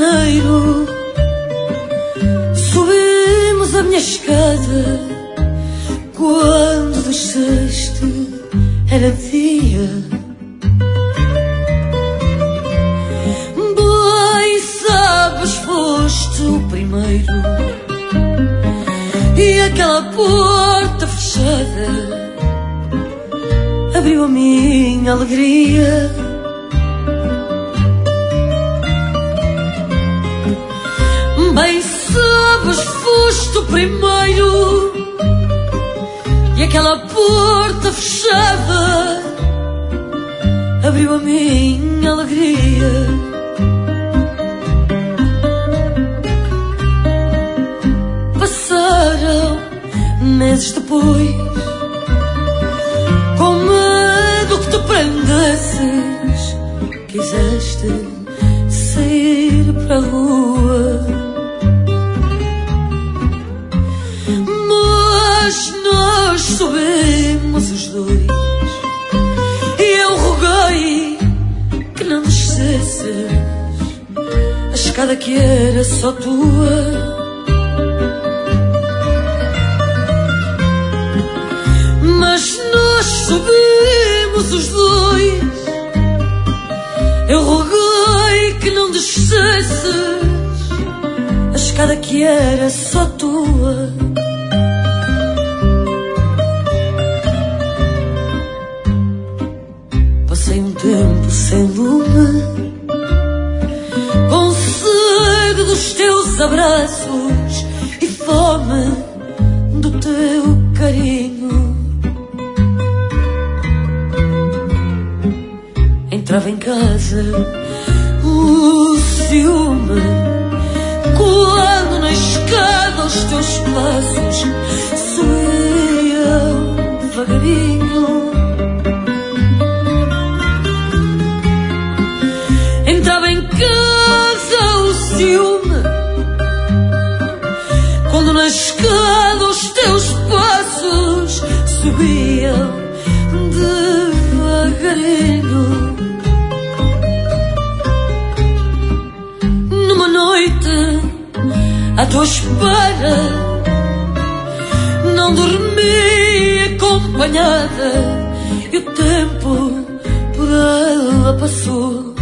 janeiro subimos a minha escada. Quando desceste era dia. Bem sabes, foste o primeiro. E aquela porta fechada abriu a minha alegria. Bem sabes, foste o primeiro. E aquela porta fechada abriu a minha alegria. Passaram meses depois, com medo que te prendesses, quiseste sair para a rua. Mas nós subimos os dois e eu roguei que não descesses a escada que era só tua. Mas nós subimos os dois, eu roguei que não descesses a escada que era só tua. Passei um tempo sem lume, com sede dos teus abraços e fome do teu carinho. Entrava em casa o ciúme, quando na escada os teus passos subiam devagarinho. Entrava em casa o ciúme, quando na escada os teus passos subiam devagarinho. Numa noite à tua espera, não dormi acompanhada, e o tempo por ela passou.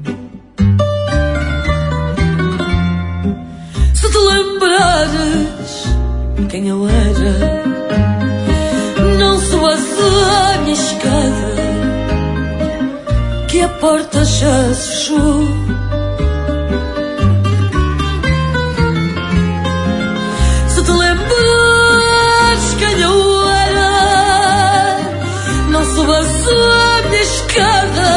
Se te lembrares quem eu era, não subas a minha escada, que a porta já se fechou. Se te lembrares quem eu era, não subas a minha escada,